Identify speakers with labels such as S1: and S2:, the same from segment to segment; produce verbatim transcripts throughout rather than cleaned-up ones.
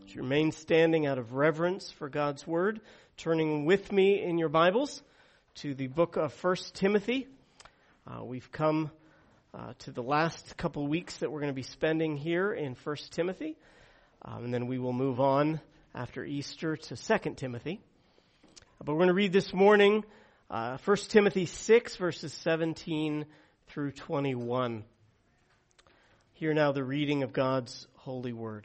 S1: Would you remain standing out of reverence for God's Word, turning with me in your Bibles to the book of First Timothy. Uh, we've come uh, to the last couple weeks that we're going to be spending here in First Timothy, um, and then we will move on after Easter to Second Timothy. But we're going to read this morning uh, First Timothy six, verses seventeen through twenty-one. Hear now the reading of God's holy word.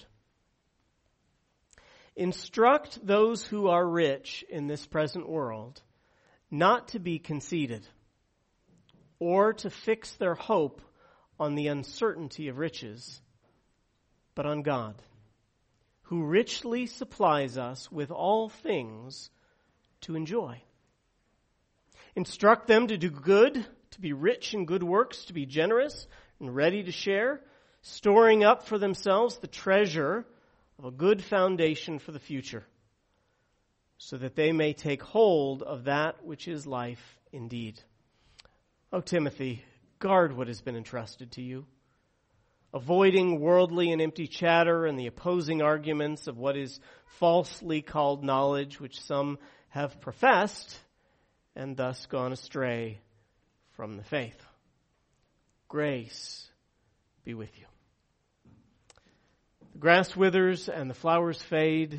S1: Instruct those who are rich in this present world not to be conceited, or to fix their hope on the uncertainty of riches, but on God, who richly supplies us with all things to enjoy. Instruct them to do good, to be rich in good works, to be generous and ready to share, storing up for themselves the treasure of a good foundation for the future, so that they may take hold of that which is life indeed. O Timothy, guard what has been entrusted to you, avoiding worldly and empty chatter and the opposing arguments of what is falsely called knowledge, which some have professed and thus gone astray from the faith. Grace be with you. The grass withers and the flowers fade.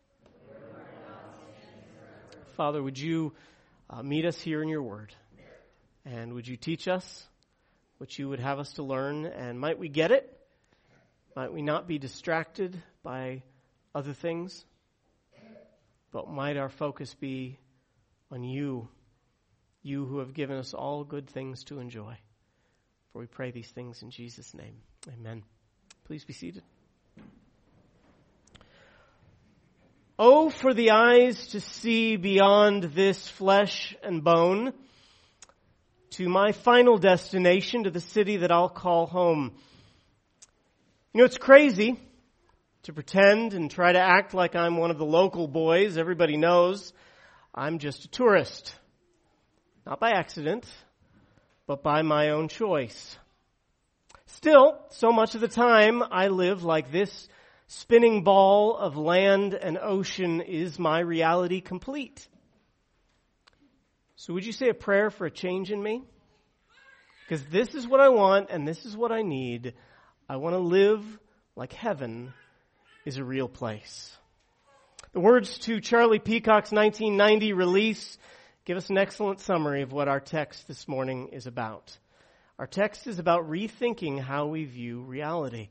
S1: Father, would you uh, meet us here in your word? And would you teach us what you would have us to learn? And might we get it? Might we not be distracted by other things? But might our focus be on you, you who have given us all good things to enjoy. For we pray these things in Jesus' name. Amen. Please be seated. Oh, for the eyes to see beyond this flesh and bone, to my final destination, to the city that I'll call home. You know, it's crazy to pretend and try to act like I'm one of the local boys. Everybody knows I'm just a tourist. Not by accident, but by my own choice. Still, so much of the time I live like this spinning ball of land and ocean is my reality complete. So would you say a prayer for a change in me? Because this is what I want and this is what I need. I want to live like heaven is a real place. The words to Charlie Peacock's nineteen ninety release give us an excellent summary of what our text this morning is about. Our text is about rethinking how we view reality.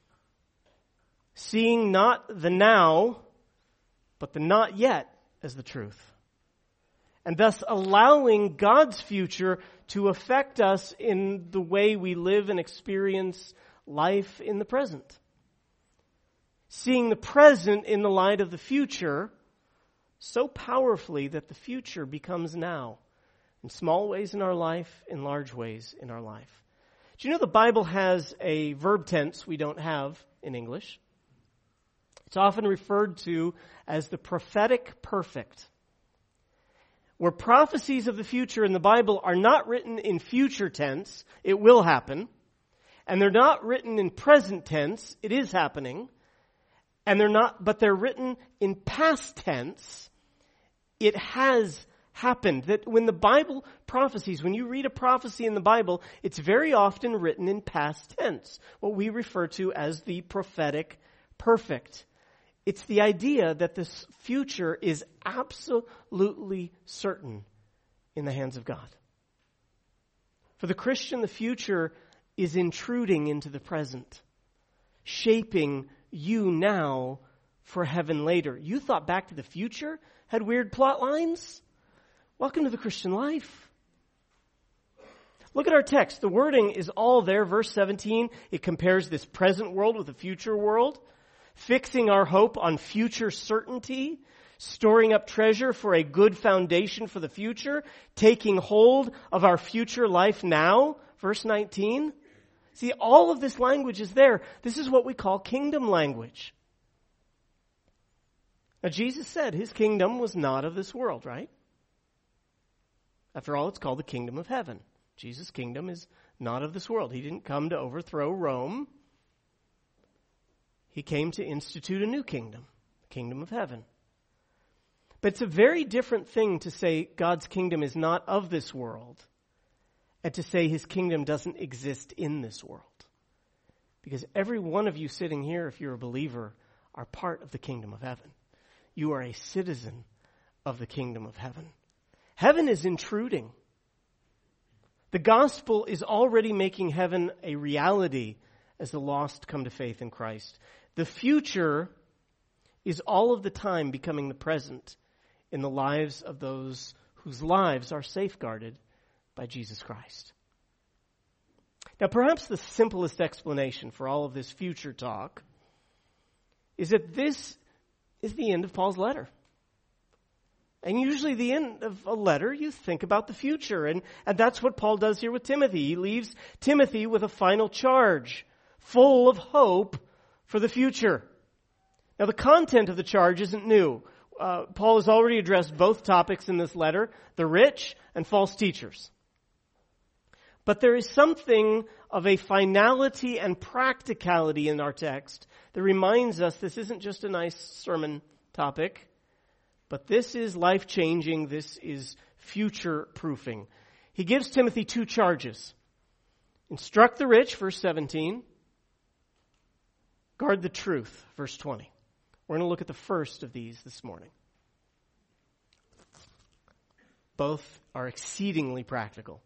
S1: Seeing not the now, but the not yet as the truth. And thus allowing God's future to affect us in the way we live and experience life in the present. Seeing the present in the light of the future so powerfully that the future becomes now. In small ways in our life, in large ways in our life. Do you know the Bible has a verb tense we don't have in English? It's often referred to as the prophetic perfect, where prophecies of the future in the Bible are not written in future tense, it will happen, and they're not written in present tense, it is happening, and they're not, but they're written in past tense, it has happened. That when the Bible prophecies, when you read a prophecy in the Bible, it's very often written in past tense, what we refer to as the prophetic perfect. It's the idea that this future is absolutely certain in the hands of God. For the Christian, the future is intruding into the present, shaping you now for heaven later. You thought Back to the Future had weird plot lines? Welcome to the Christian life. Look at our text. The wording is all there. Verse seventeen, it compares this present world with a future world. Fixing our hope on future certainty, storing up treasure for a good foundation for the future, taking hold of our future life now, verse nineteen. See, all of this language is there. This is what we call kingdom language. Now, Jesus said his kingdom was not of this world, right? After all, it's called the kingdom of heaven. Jesus' kingdom is not of this world. He didn't come to overthrow Rome. He came to institute a new kingdom, kingdom of heaven. But it's a very different thing to say God's kingdom is not of this world and to say his kingdom doesn't exist in this world. Because every one of you sitting here, if you're a believer, are part of the kingdom of heaven. You are a citizen of the kingdom of heaven. Heaven is intruding. The gospel is already making heaven a reality as the lost come to faith in Christ. The future is all of the time becoming the present in the lives of those whose lives are safeguarded by Jesus Christ. Now, perhaps the simplest explanation for all of this future talk is that this is the end of Paul's letter. And usually the end of a letter, you think about the future. And, and that's what Paul does here with Timothy. He leaves Timothy with a final charge, full of hope for the future. Now, the content of the charge isn't new. Uh, Paul has already addressed both topics in this letter, the rich and false teachers. But there is something of a finality and practicality in our text that reminds us this isn't just a nice sermon topic, but this is life-changing, this is future-proofing. He gives Timothy two charges. Instruct the rich, verse seventeen. Guard the truth, verse twenty. We're going to look at the first of these this morning. Both are exceedingly practical.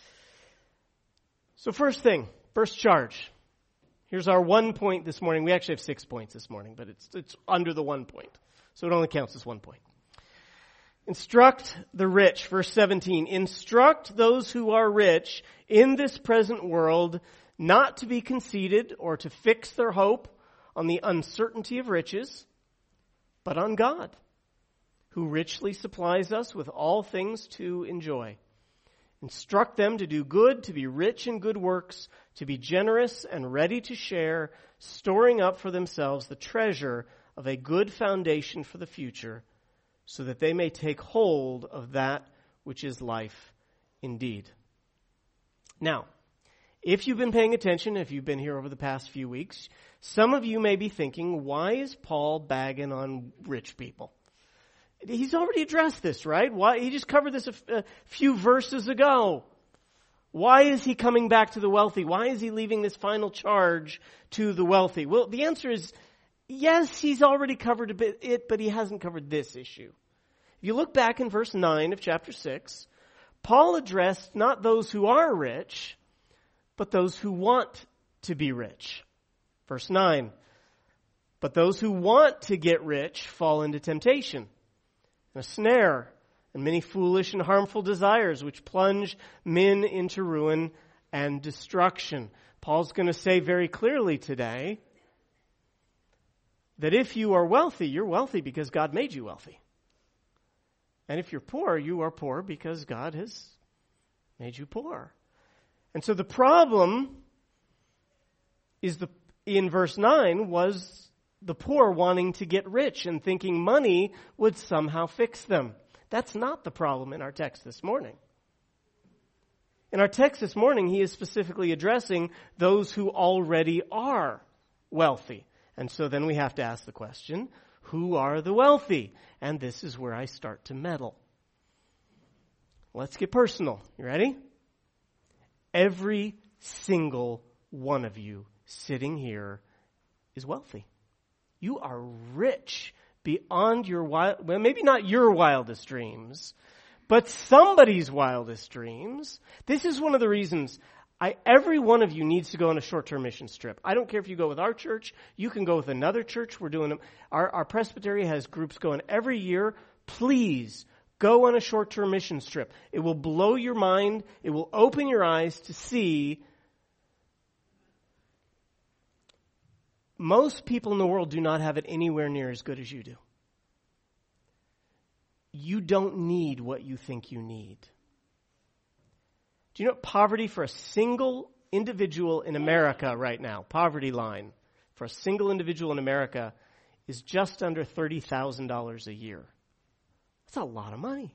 S1: So first thing, first charge. Here's our one point this morning. We actually have six points this morning, but it's it's under the one point. So it only counts as one point. Instruct the rich, verse seventeen. Instruct those who are rich in this present world not to be conceited or to fix their hope on the uncertainty of riches, but on God, who richly supplies us with all things to enjoy. Instruct them to do good, to be rich in good works, to be generous and ready to share, storing up for themselves the treasure of a good foundation for the future, so that they may take hold of that which is life indeed. Now, if you've been paying attention, if you've been here over the past few weeks, some of you may be thinking, why is Paul bagging on rich people? He's already addressed this, right? Why? He just covered this a, f- a few verses ago. Why is he coming back to the wealthy? Why is he leaving this final charge to the wealthy? Well, the answer is, yes, he's already covered a bit it, but he hasn't covered this issue. If you look back in verse nine of chapter six, Paul addressed not those who are rich, but those who want to be rich. Verse nine, but those who want to get rich fall into temptation, a snare, and many foolish and harmful desires which plunge men into ruin and destruction. Paul's going to say very clearly today that if you are wealthy, you're wealthy because God made you wealthy. And if you're poor, you are poor because God has made you poor. And so the problem is the in verse nine was the poor wanting to get rich and thinking money would somehow fix them. That's not the problem in our text this morning. In our text this morning, he is specifically addressing those who already are wealthy. And so then we have to ask the question, who are the wealthy? And this is where I start to meddle. Let's get personal. You ready? Every single one of you sitting here is wealthy. You are rich beyond your wild, well, maybe not your wildest dreams, but somebody's wildest dreams. This is one of the reasons I, every one of you needs to go on a short-term mission trip. I don't care if you go with our church. You can go with another church. We're doing them. Our, our presbytery has groups going every year. Please go on a short-term missions trip. It will blow your mind. It will open your eyes to see most people in the world do not have it anywhere near as good as you do. You don't need what you think you need. Do you know poverty for a single individual in America right now, poverty line for a single individual in America is just under thirty thousand dollars a year. That's a lot of money.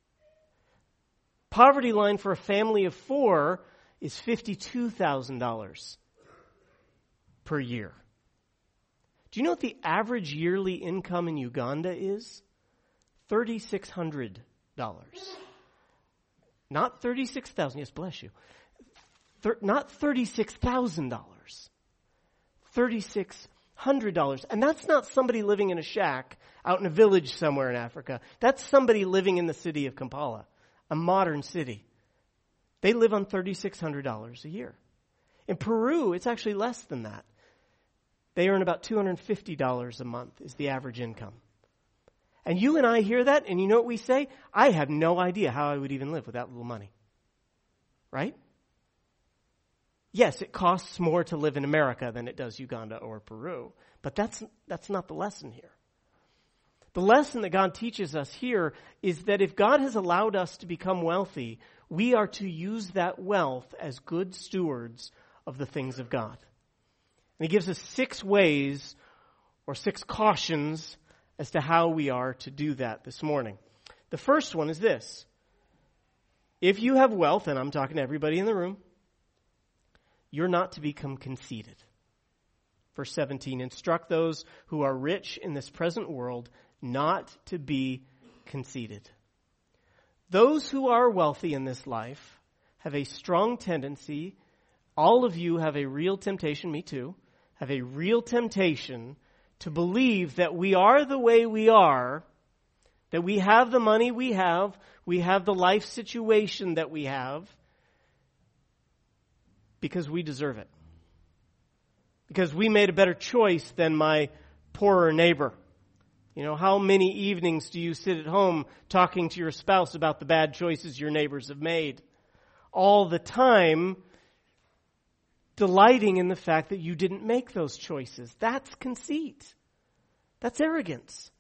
S1: Poverty line for a family of four is fifty-two thousand dollars per year. Do you know what the average yearly income in Uganda is? three thousand six hundred dollars. Not thirty-six thousand dollars. Yes, bless you. Thir- not thirty-six thousand dollars. three thousand six hundred dollars. And that's not somebody living in a shack out in a village somewhere in Africa. That's somebody living in the city of Kampala, a modern city. They live on three thousand six hundred dollars a year. In Peru, it's actually less than that. They earn about two hundred fifty dollars a month is the average income. And you and I hear that, and you know what we say? I have no idea how I would even live with that little money. Right? Yes, it costs more to live in America than it does Uganda or Peru. But that's that's not the lesson here. The lesson that God teaches us here is that if God has allowed us to become wealthy, we are to use that wealth as good stewards of the things of God. And he gives us six ways or six cautions as to how we are to do that this morning. The first one is this. If you have wealth, and I'm talking to everybody in the room, you're not to become conceited. Verse seventeen, instruct those who are rich in this present world not to be conceited. Those who are wealthy in this life have a strong tendency, all of you have a real temptation, me too, have a real temptation to believe that we are the way we are, that we have the money we have, we have the life situation that we have, because we deserve it. Because we made a better choice than my poorer neighbor. You know, how many evenings do you sit at home talking to your spouse about the bad choices your neighbors have made? All the time, delighting in the fact that you didn't make those choices. That's conceit. That's arrogance.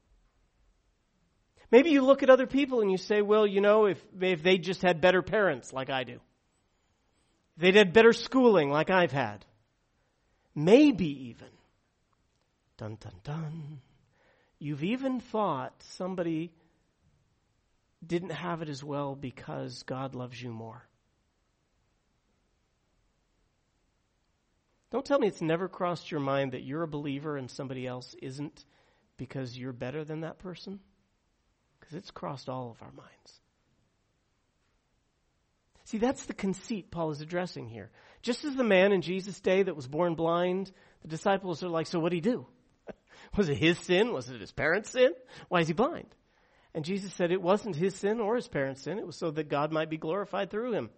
S1: Maybe you look at other people and you say, well, you know, if, if they just had better parents like I do. If they'd had better schooling like I've had. Maybe even, dun dun dun, you've even thought somebody didn't have it as well because God loves you more. Don't tell me it's never crossed your mind that you're a believer and somebody else isn't because you're better than that person. Because it's crossed all of our minds. See, that's the conceit Paul is addressing here. Just as the man in Jesus' day that was born blind, the disciples are like, so what did he do? Was it his sin? Was it his parents' sin? Why is he blind? And Jesus said it wasn't his sin or his parents' sin. It was so that God might be glorified through him.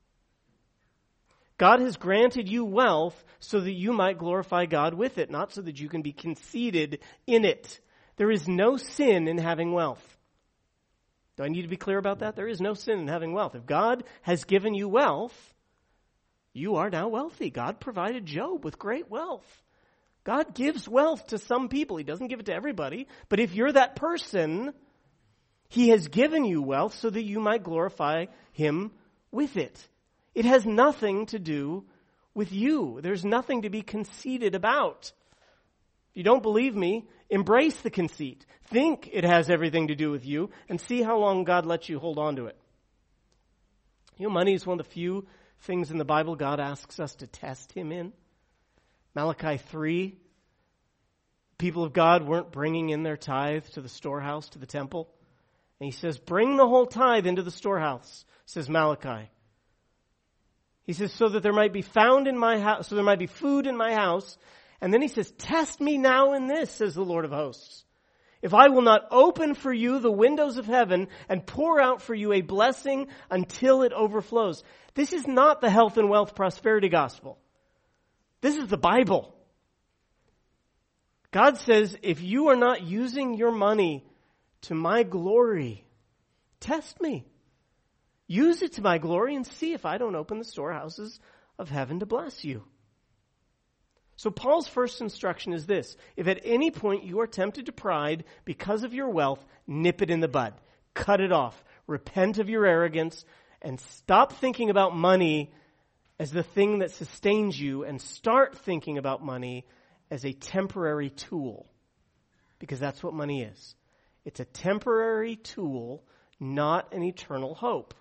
S1: God has granted you wealth so that you might glorify God with it, not so that you can be conceited in it. There is no sin in having wealth. Do I need to be clear about that? There is no sin in having wealth. If God has given you wealth, you are now wealthy. God provided Job with great wealth. God gives wealth to some people. He doesn't give it to everybody. But if you're that person, he has given you wealth so that you might glorify him with it. It has nothing to do with you. There's nothing to be conceited about. If you don't believe me, embrace the conceit. Think it has everything to do with you and see how long God lets you hold on to it. You know, money is one of the few things in the Bible God asks us to test him in. Malachi three, people of God weren't bringing in their tithe to the storehouse, to the temple. And he says, bring the whole tithe into the storehouse, says Malachi. He says, so that there might be found in my house, so there might be food in my house. And then he says, test me now in this, says the Lord of hosts. If I will not open for you the windows of heaven and pour out for you a blessing until it overflows. This is not the health and wealth prosperity gospel. This is the Bible. God says, if you are not using your money to my glory, test me. Use it to my glory and see if I don't open the storehouses of heaven to bless you. So Paul's first instruction is this. If at any point you are tempted to pride because of your wealth, nip it in the bud. Cut it off. Repent of your arrogance and stop thinking about money as the thing that sustains you and start thinking about money as a temporary tool. Because that's what money is. It's a temporary tool, not an eternal hope.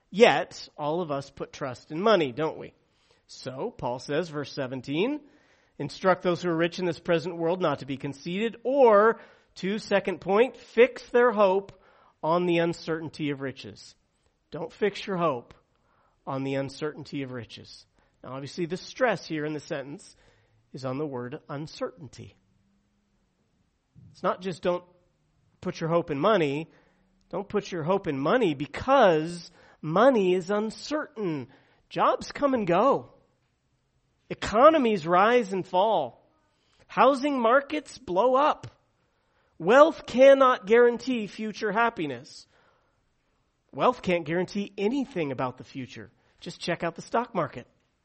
S1: Yet, all of us put trust in money, don't we? So, Paul says, verse seventeen, Instruct those who are rich in this present world not to be conceited, or, to second point, fix their hope on the uncertainty of riches. Don't fix your hope on the uncertainty of riches. Now, obviously, the stress here in the sentence is on the word uncertainty. It's not just don't put your hope in money. Don't put your hope in money because money is uncertain. Jobs come and go. Economies rise and fall. Housing markets blow up. Wealth cannot guarantee future happiness. Wealth can't guarantee anything about the future. Just check out the stock market.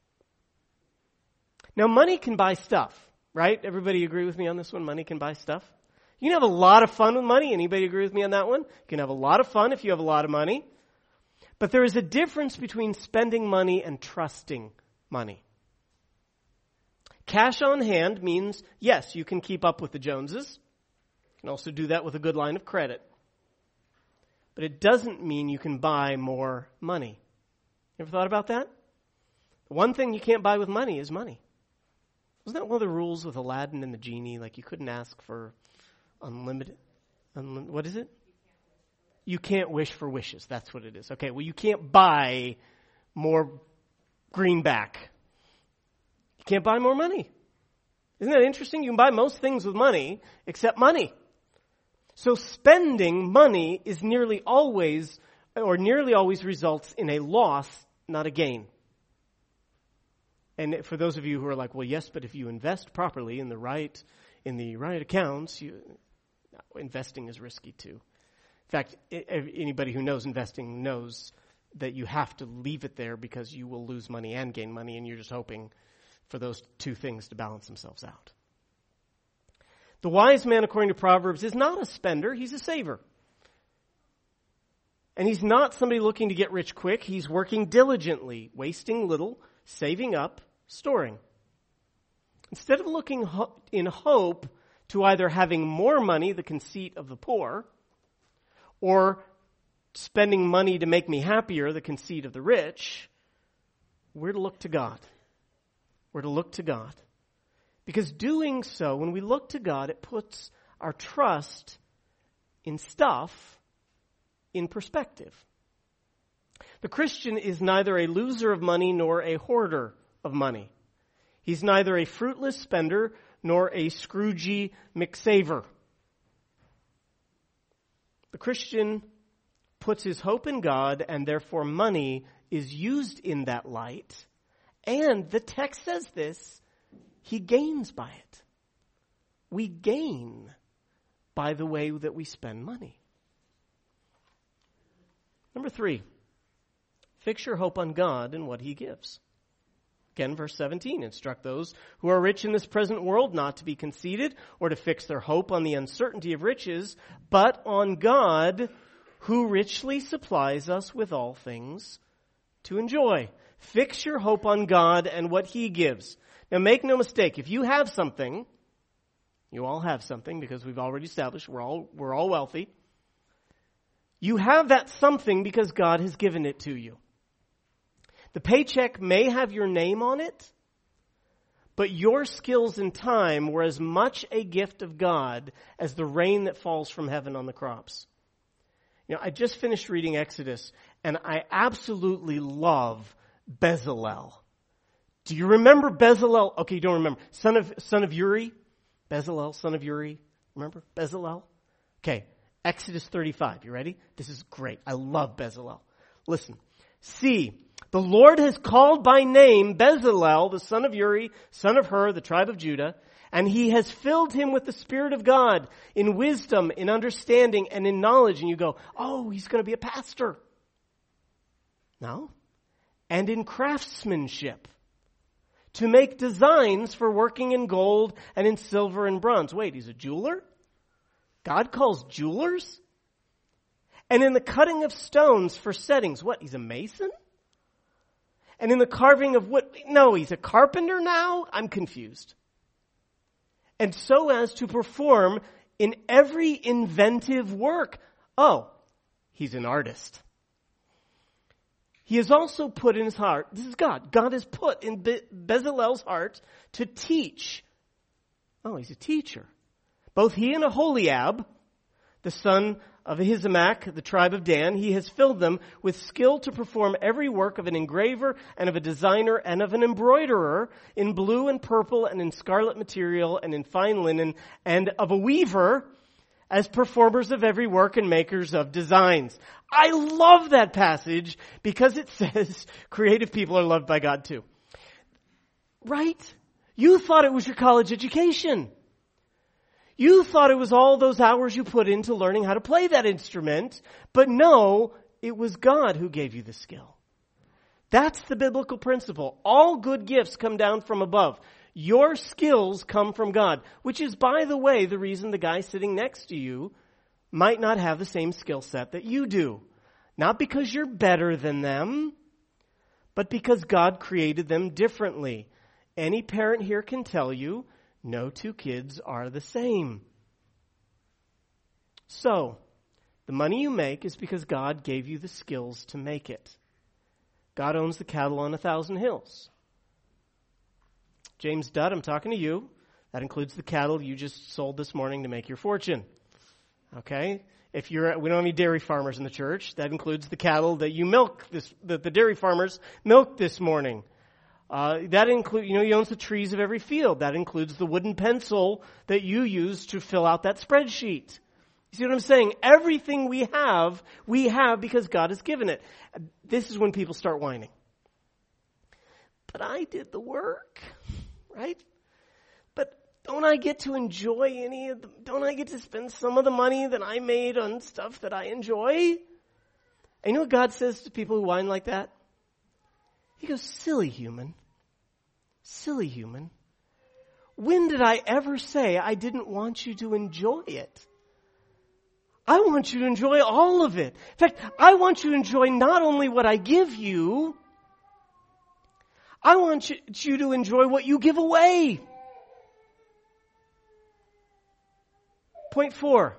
S1: Now, money can buy stuff, right? Everybody agree with me on this one? Money can buy stuff. You can have a lot of fun with money. Anybody agree with me on that one? You can have a lot of fun if you have a lot of money. But there is a difference between spending money and trusting money. Cash on hand means, yes, you can keep up with the Joneses. You can also do that with a good line of credit. But it doesn't mean you can buy more money. You ever thought about that? The one thing you can't buy with money is money. Wasn't that one of the rules with Aladdin and the genie? Like you couldn't ask for unlimited, unlim- what is it? You can't wish for wishes. That's what it is. Okay, well you can't buy more greenback. You can't buy more money. Isn't that interesting? You can buy most things with money except money. So spending money is nearly always, or nearly always results in a loss, not a gain. And for those of you who are like, well, yes, but if you invest properly in the right, in the right accounts, you, no, investing is risky too. In fact, anybody who knows investing knows that you have to leave it there because you will lose money and gain money, and you're just hoping for those two things to balance themselves out. The wise man, according to Proverbs, is not a spender, he's a saver. And he's not somebody looking to get rich quick. He's working diligently, wasting little, saving up, storing. Instead of looking ho- in hope to either having more money, the conceit of the poor, or spending money to make me happier, the conceit of the rich, we're to look to God. We're to look to God. Because doing so, when we look to God, it puts our trust in stuff in perspective. The Christian is neither a loser of money nor a hoarder of money. He's neither a fruitless spender nor a Scroogey McSaver. The Christian puts his hope in God, and therefore money is used in that light. And the text says this, he gains by it. We gain by the way that we spend money. Number three, fix your hope on God and what he gives. Again, verse seventeen, instruct those who are rich in this present world not to be conceited or to fix their hope on the uncertainty of riches, but on God who richly supplies us with all things to enjoy. Fix your hope on God and what he gives. Now make no mistake, if you have something, you all have something because we've already established we're all, we're all wealthy. You have that something because God has given it to you. The paycheck may have your name on it, but your skills and time were as much a gift of God as the rain that falls from heaven on the crops. You know, I just finished reading Exodus, and I absolutely love Bezalel. Do you remember Bezalel? Okay, you don't remember. Son of, son of Uri? Bezalel, son of Uri. Remember Bezalel? Okay, Exodus thirty-five. You ready? This is great. I love Bezalel. Listen. See, the Lord has called by name Bezalel, the son of Uri, son of Hur, the tribe of Judah, and he has filled him with the Spirit of God in wisdom, in understanding, and in knowledge. And you go, oh, he's going to be a pastor. No. And in craftsmanship, to make designs for working in gold and in silver and bronze. Wait, he's a jeweler? God calls jewelers? And in the cutting of stones for settings. What, he's a mason? And in the carving of wood? No, he's a carpenter now? I'm confused. And so as to perform in every inventive work. Oh, he's an artist. He has also put in his heart, this is God, God has put in Be- Bezalel's heart to teach. Oh, he's a teacher. Both he and Aholiab, the son of Ahisamach, the tribe of Dan, he has filled them with skill to perform every work of an engraver and of a designer and of an embroiderer in blue and purple and in scarlet material and in fine linen and of a weaver as performers of every work and makers of designs. I love that passage because it says creative people are loved by God too. Right? You thought it was your college education. You thought it was all those hours you put into learning how to play that instrument, but no, it was God who gave you the skill. That's the biblical principle. All good gifts come down from above. Your skills come from God, which is, by the way, the reason the guy sitting next to you might not have the same skill set that you do. Not because you're better than them, but because God created them differently. Any parent here can tell you, no two kids are the same. So, the money you make is because God gave you the skills to make it. God owns the cattle on a thousand hills. James Dudd, I'm talking to you. That includes the cattle you just sold this morning to make your fortune. Okay? If you're, we don't have any dairy farmers in the church. That includes the cattle that you milk this, that the dairy farmers milked this morning. Uh, that includes, you know, he owns the trees of every field. That includes the wooden pencil that you use to fill out that spreadsheet. You see what I'm saying? Everything we have, we have because God has given it. This is when people start whining. But I did the work, right? But don't I get to enjoy any of the, don't I get to spend some of the money that I made on stuff that I enjoy? And you know what God says to people who whine like that? He goes, silly human. Silly human. When did I ever say I didn't want you to enjoy it? I want you to enjoy all of it. In fact, I want you to enjoy not only what I give you, I want you to enjoy what you give away. Point four.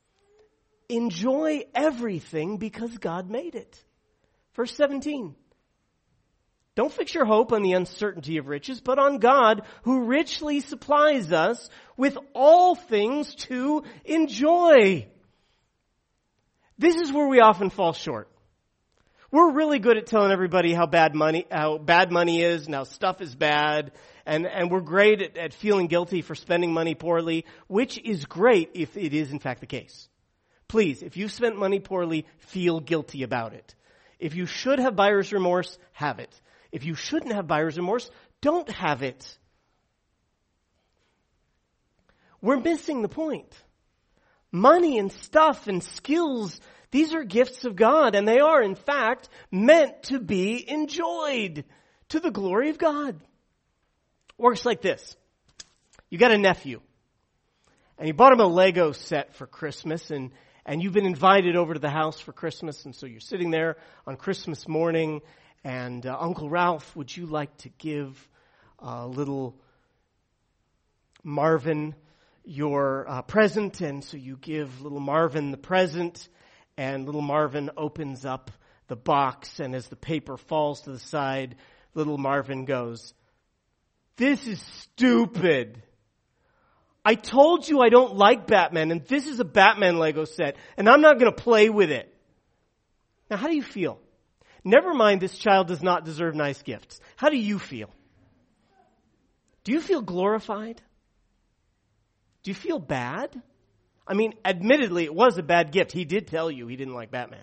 S1: Enjoy everything because God made it. Verse seventeen. Don't fix your hope on the uncertainty of riches, but on God who richly supplies us with all things to enjoy. This is where we often fall short. We're really good at telling everybody how bad money, how bad money is and how stuff is bad. And, and we're great at, at feeling guilty for spending money poorly, which is great if it is in fact the case. Please, if you've spent money poorly, feel guilty about it. If you should have buyer's remorse, have it. If you shouldn't have buyer's remorse, don't have it. We're missing the point. Money and stuff and skills, these are gifts of God, and they are, in fact, meant to be enjoyed to the glory of God. Works like this. You got a nephew, and you bought him a Lego set for Christmas, and, and you've been invited over to the house for Christmas, and so you're sitting there on Christmas morning, and uh, Uncle Ralph, would you like to give uh, little Marvin your uh, present? And so you give little Marvin the present, and little Marvin opens up the box, and as the paper falls to the side, little Marvin goes, "This is stupid. I told you I don't like Batman, and this is a Batman Lego set, and I'm not going to play with it." Now, how do you feel? Never mind, this child does not deserve nice gifts. How do you feel? Do you feel glorified? Do you feel bad? I mean, admittedly, it was a bad gift. He did tell you he didn't like Batman.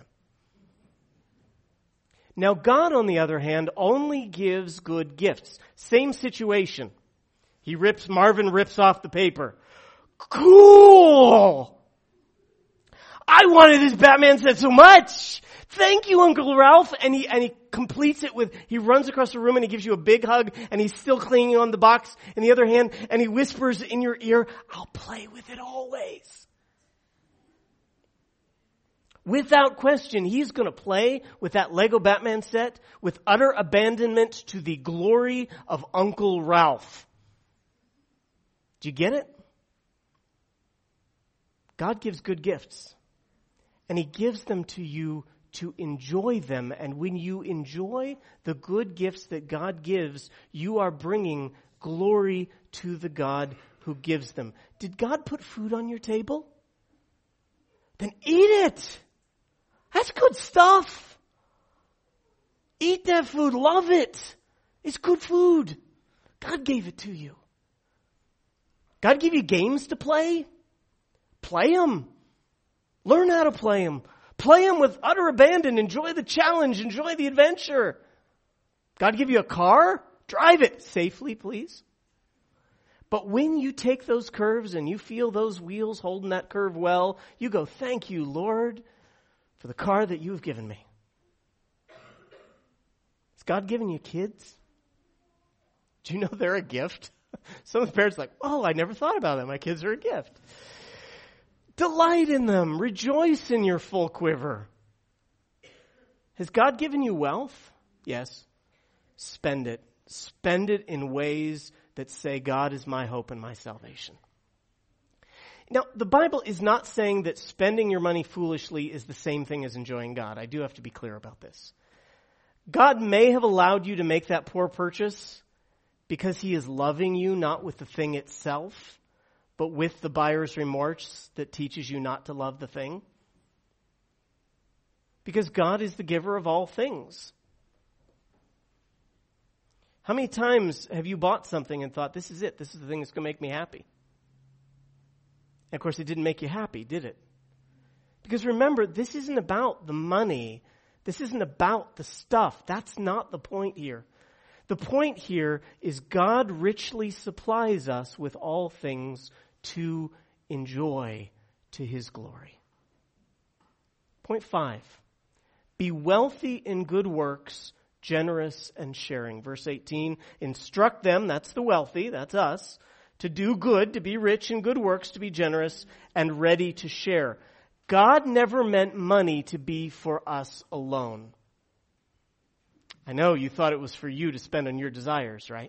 S1: Now, God, on the other hand, only gives good gifts. Same situation. He rips, Marvin rips off the paper. Cool! I wanted this Batman set so much! Thank you, Uncle Ralph. And he, and he completes it with, he runs across the room and he gives you a big hug, and he's still clinging on the box in the other hand, and he whispers in your ear, "I'll play with it always." Without question, he's going to play with that Lego Batman set with utter abandonment to the glory of Uncle Ralph. Do you get it? God gives good gifts, and he gives them to you to enjoy them. And when you enjoy the good gifts that God gives, you are bringing glory to the God who gives them. Did God put food on your table? Then eat it. That's good stuff. Eat that food. Love it. It's good food. God gave it to you. God give you games to play? Play them. Learn how to play them. Play them with utter abandon. Enjoy the challenge. Enjoy the adventure. God give you a car? Drive it safely, please. But when you take those curves and you feel those wheels holding that curve well, you go, thank you, Lord, for the car that you've given me. Has God given you kids? Do you know they're a gift? Some of the parents are like, oh, I never thought about that. My kids are a gift. Delight in them. Rejoice in your full quiver. Has God given you wealth? Yes. Spend it. Spend it in ways that say, God is my hope and my salvation. Now, the Bible is not saying that spending your money foolishly is the same thing as enjoying God. I do have to be clear about this. God may have allowed you to make that poor purchase because he is loving you, not with the thing itself, but with the buyer's remorse that teaches you not to love the thing. Because God is the giver of all things. How many times have you bought something and thought, this is it, this is the thing that's going to make me happy? And of course, it didn't make you happy, did it? Because remember, this isn't about the money. This isn't about the stuff. That's not the point here. The point here is God richly supplies us with all things to enjoy to his glory. Point five, be wealthy in good works, generous and sharing. Verse eighteen, instruct them, that's the wealthy, that's us, to do good, to be rich in good works, to be generous and ready to share. God never meant money to be for us alone. I know you thought it was for you to spend on your desires, right?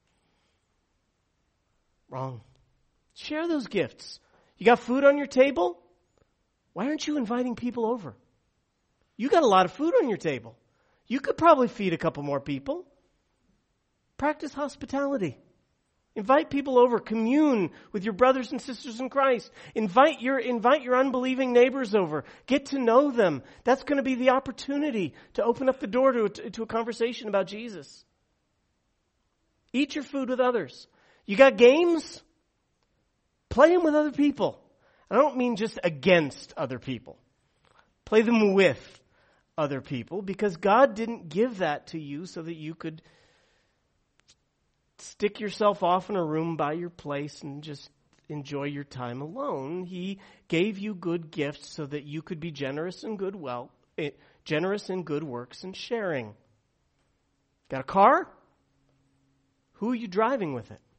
S1: Wrong. Share those gifts. You got food on your table? Why aren't you inviting people over? You got a lot of food on your table. You could probably feed a couple more people. Practice hospitality. Invite people over. Commune with your brothers and sisters in Christ. Invite your, invite your unbelieving neighbors over. Get to know them. That's going to be the opportunity to open up the door to, to a conversation about Jesus. Eat your food with others. You got games? Play them with other people. I don't mean just against other people. Play them with other people, because God didn't give that to you so that you could stick yourself off in a room by your place and just enjoy your time alone. He gave you good gifts so that you could be generous in good well, generous in good works and sharing. Got a car? Who are you driving with it?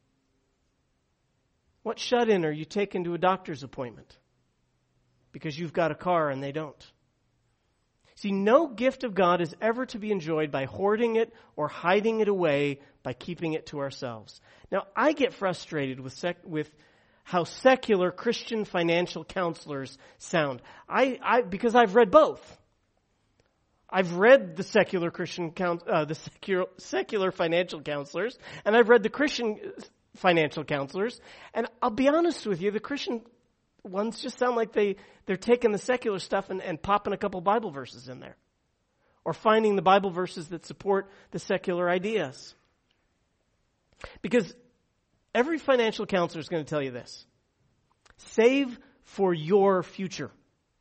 S1: What shut-in are you taking to a doctor's appointment? Because you've got a car and they don't. See, no gift of God is ever to be enjoyed by hoarding it or hiding it away by keeping it to ourselves. Now, I get frustrated with sec- with how secular Christian financial counselors sound. I, I because I've read both. I've read the secular Christian count, uh, the secular, secular financial counselors, and I've read the Christian financial counselors. And I'll be honest with you, the Christian ones just sound like they, they're taking the secular stuff and, and popping a couple Bible verses in there. Or finding the Bible verses that support the secular ideas. Because every financial counselor is going to tell you this. Save for your future.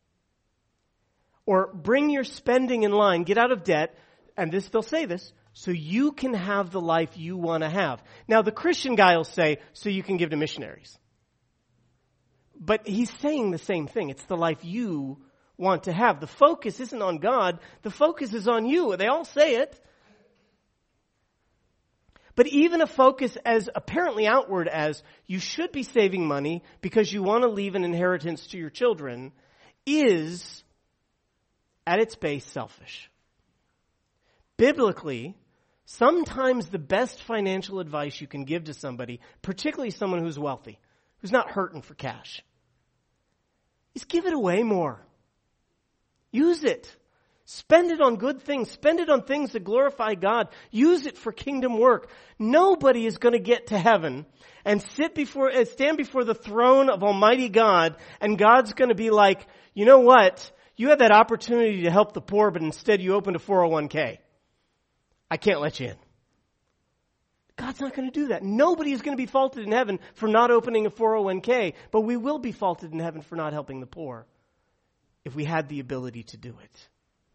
S1: Or bring your spending in line, get out of debt, and this they'll say this, so you can have the life you want to have. Now the Christian guy will say, so you can give to missionaries. But he's saying the same thing. It's the life you want to have. The focus isn't on God. The focus is on you. They all say it. But even a focus as apparently outward as you should be saving money because you want to leave an inheritance to your children is at its base selfish. Biblically, sometimes the best financial advice you can give to somebody, particularly someone who's wealthy, who's not hurting for cash, is give it away more. Use it. Spend it on good things. Spend it on things that glorify God. Use it for kingdom work. Nobody is going to get to heaven and sit before, uh, stand before the throne of Almighty God, and God's going to be like, you know what? You had that opportunity to help the poor, but instead you opened a four oh one k. I can't let you in. God's not going to do that. Nobody is going to be faulted in heaven for not opening a four oh one k, but we will be faulted in heaven for not helping the poor if we had the ability to do it.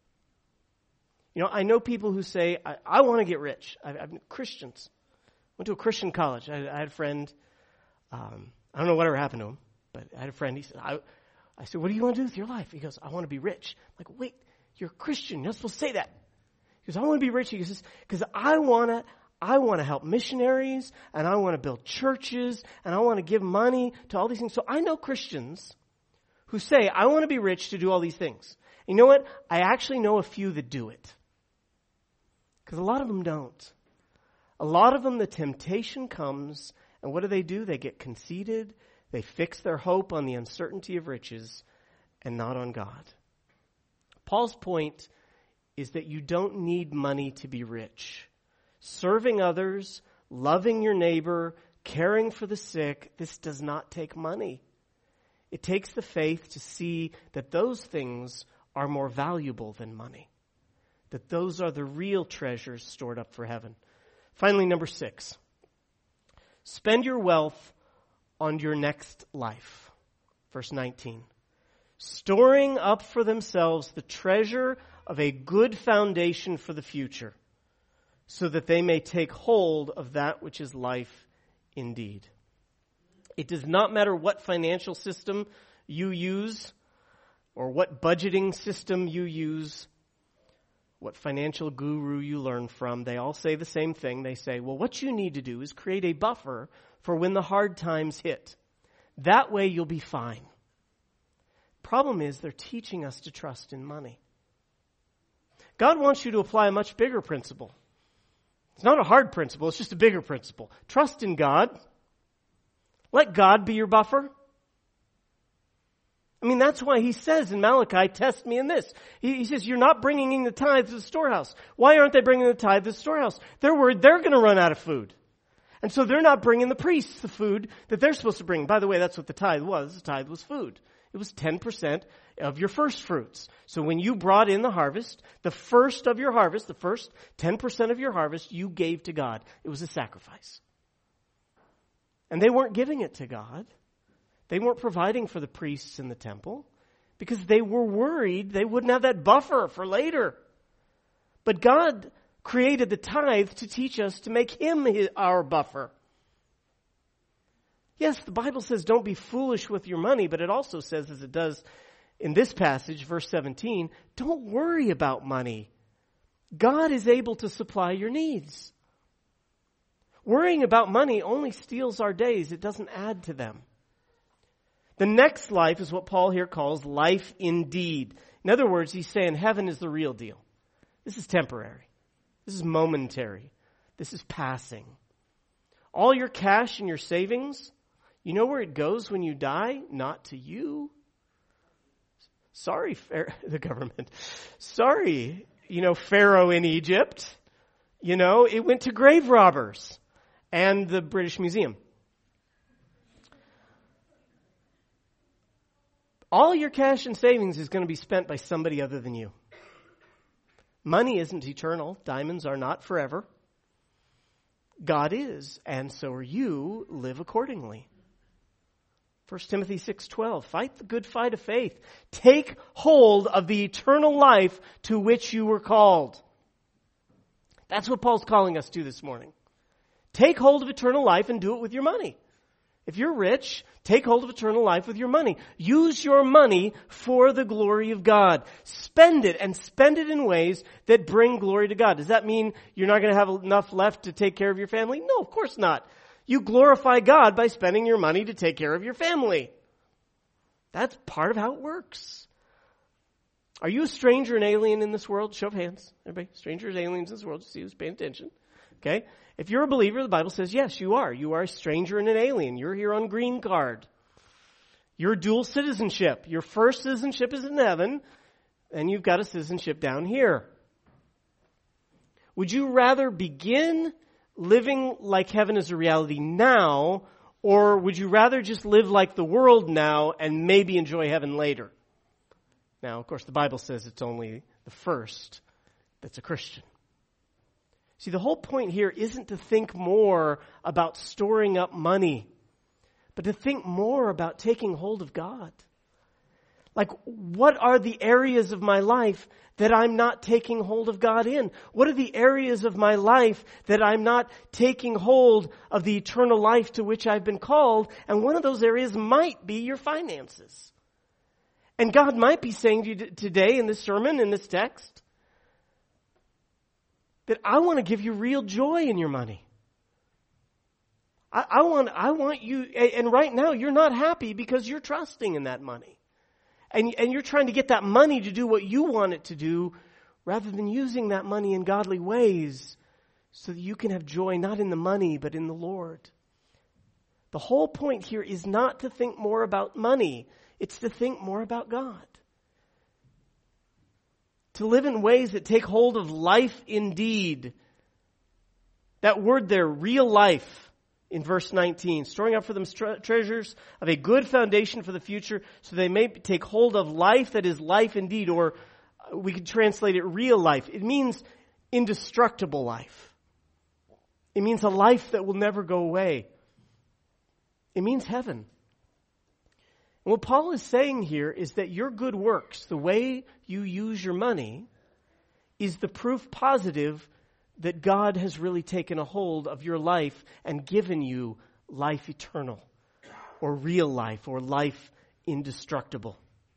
S1: You know, I know people who say, I, I want to get rich. I, I'm Christians. Went to a Christian college. I, I had a friend. Um, I don't know whatever happened to him, but I had a friend. He said, I, I said, what do you want to do with your life? He goes, I want to be rich. I'm like, wait, you're a Christian. You're not supposed to say that. He goes, I want to be rich. He goes, because I want to, I want to help missionaries, and I want to build churches, and I want to give money to all these things. So I know Christians who say, I want to be rich to do all these things. You know what? I actually know a few that do it. Because a lot of them don't. A lot of them, the temptation comes, and what do they do? They get conceited. They fix their hope on the uncertainty of riches and not on God. Paul's point is that you don't need money to be rich. Serving others, loving your neighbor, caring for the sick, this does not take money. It takes the faith to see that those things are more valuable than money. That those are the real treasures stored up for heaven. Finally, number six. Spend your wealth on your next life. Verse nineteen. Storing up for themselves the treasure of a good foundation for the future, so that they may take hold of that which is life indeed. It does not matter what financial system you use or what budgeting system you use, what financial guru you learn from. They all say the same thing. They say, well, what you need to do is create a buffer for when the hard times hit. That way you'll be fine. Problem is, they're teaching us to trust in money. God wants you to apply a much bigger principle. It's not a hard principle, it's just a bigger principle. Trust in God. Let God be your buffer. I mean, that's why he says in Malachi, test me in this. He, he says, you're not bringing in the tithe to the storehouse. Why aren't they bringing the tithe to the storehouse? They're worried they're going to run out of food. And so they're not bringing the priests the food that they're supposed to bring. By the way, that's what the tithe was. The tithe was food. It was ten percent of your first fruits. So when you brought in the harvest, the first of your harvest, the first ten percent of your harvest, you gave to God. It was a sacrifice. And they weren't giving it to God. They weren't providing for the priests in the temple because they were worried they wouldn't have that buffer for later. But God created the tithe to teach us to make him our buffer. Yes, the Bible says don't be foolish with your money, but it also says, as it does in this passage, verse seventeen, don't worry about money. God is able to supply your needs. Worrying about money only steals our days. It doesn't add to them. The next life is what Paul here calls life indeed. In other words, he's saying heaven is the real deal. This is temporary. This is momentary. This is passing. All your cash and your savings, you know where it goes when you die? Not to you. Sorry, the government. Sorry, you know, Pharaoh in Egypt. You know, it went to grave robbers and the British Museum. All your cash and savings is going to be spent by somebody other than you. Money isn't eternal. Diamonds are not forever. God is, and so are you. Live accordingly. First Timothy six twelve, fight the good fight of faith. Take hold of the eternal life to which you were called. That's what Paul's calling us to this morning. Take hold of eternal life and do it with your money. If you're rich, take hold of eternal life with your money. Use your money for the glory of God. Spend it, and spend it in ways that bring glory to God. Does that mean you're not going to have enough left to take care of your family? No, of course not. You glorify God by spending your money to take care of your family. That's part of how it works. Are you a stranger and alien in this world? Show of hands. Everybody, strangers, aliens in this world. See who's paying attention. Okay? If you're a believer, the Bible says, yes, you are. You are a stranger and an alien. You're here on green card. You're dual citizenship. Your first citizenship is in heaven. and you've got a citizenship down here. Would you rather begin living like heaven is a reality now, or would you rather just live like the world now and maybe enjoy heaven later? Now, of course, the Bible says it's only the first that's a Christian. See, the whole point here isn't to think more about storing up money, but to think more about taking hold of God. Like, what are the areas of my life that I'm not taking hold of God in? What are the areas of my life that I'm not taking hold of the eternal life to which I've been called? And one of those areas might be your finances. And God might be saying to you today in this sermon, in this text, that I want to give you real joy in your money. I, I want, I want you, and right now you're not happy because you're trusting in that money. And, and you're trying to get that money to do what you want it to do rather than using that money in godly ways so that you can have joy not in the money but in the Lord. The whole point here is not to think more about money. It's to think more about God. To live in ways that take hold of life indeed. That word there, real life. In verse nineteen, storing up for them tre- treasures of a good foundation for the future, so they may take hold of life that is life indeed, or we could translate it real life. It means indestructible life. It means a life that will never go away. It means heaven. And what Paul is saying here is that your good works, the way you use your money, is the proof positive that God has really taken a hold of your life and given you life eternal, or real life, or life indestructible.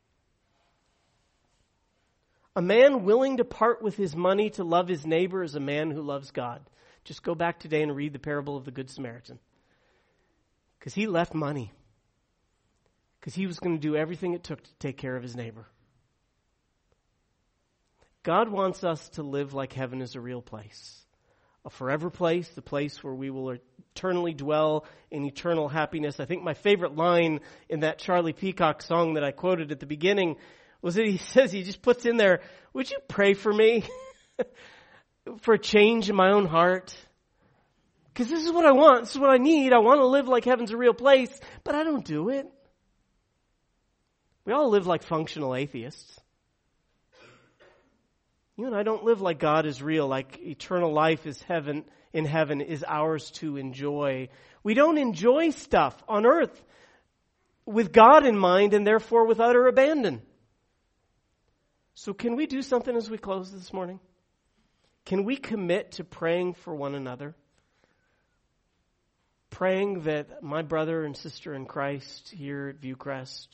S1: A man willing to part with his money to love his neighbor is a man who loves God. Just go back today and read the parable of the Good Samaritan. Because he left money. Because he was going to do everything it took to take care of his neighbor. God wants us to live like heaven is a real place. A forever place, the place where we will eternally dwell in eternal happiness. I think my favorite line in that Charlie Peacock song that I quoted at the beginning was that he says, he just puts in there, would you pray for me for a change in my own heart? Because this is what I want. This is what I need. I want to live like heaven's a real place, but I don't do it. We all live like functional atheists. You and I don't live like God is real, like eternal life is heaven, in heaven is ours to enjoy. We don't enjoy stuff on earth with God in mind and therefore with utter abandon. So can we do something as we close this morning? Can we commit to praying for one another? Praying that my brother and sister in Christ here at Viewcrest,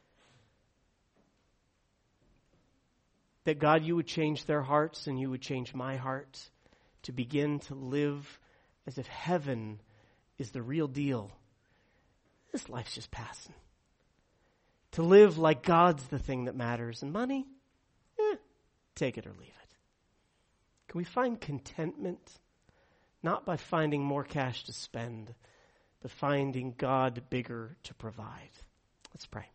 S1: that God, you would change their hearts and you would change my heart to begin to live as if heaven is the real deal. This life's just passing. To live like God's the thing that matters. And money, eh, take it or leave it. Can we find contentment? Not by finding more cash to spend, but finding God bigger to provide. Let's pray.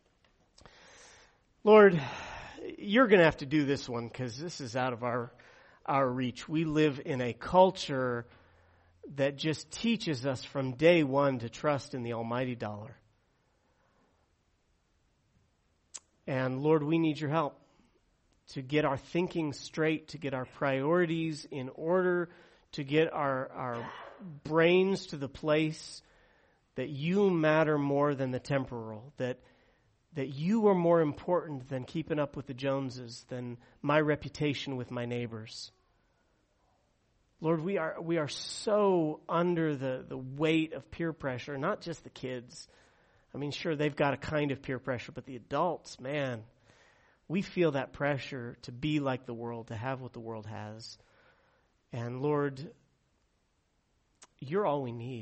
S1: Lord, you're going to have to do this one because this is out of our our reach. We live in a culture that just teaches us from day one to trust in the almighty dollar. And Lord, we need your help to get our thinking straight, to get our priorities in order, to get our, our brains to the place that you matter more than the temporal, that that you are more important than keeping up with the Joneses, than my reputation with my neighbors. Lord, we are we are so under the, the weight of peer pressure, not just the kids. I mean, sure, they've got a kind of peer pressure, but the adults, man, we feel that pressure to be like the world, to have what the world has. And Lord, you're all we need.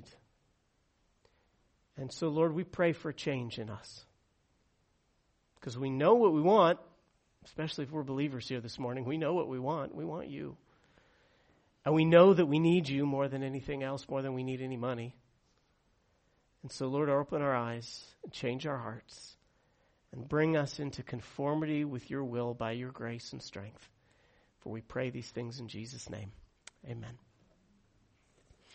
S1: And so, Lord, we pray for change in us. Because we know what we want, especially if we're believers here this morning. We know what we want. We want you. And we know that we need you more than anything else, more than we need any money. And so, Lord, open our eyes and change our hearts. and bring us into conformity with your will by your grace and strength. For we pray these things in Jesus' name. Amen.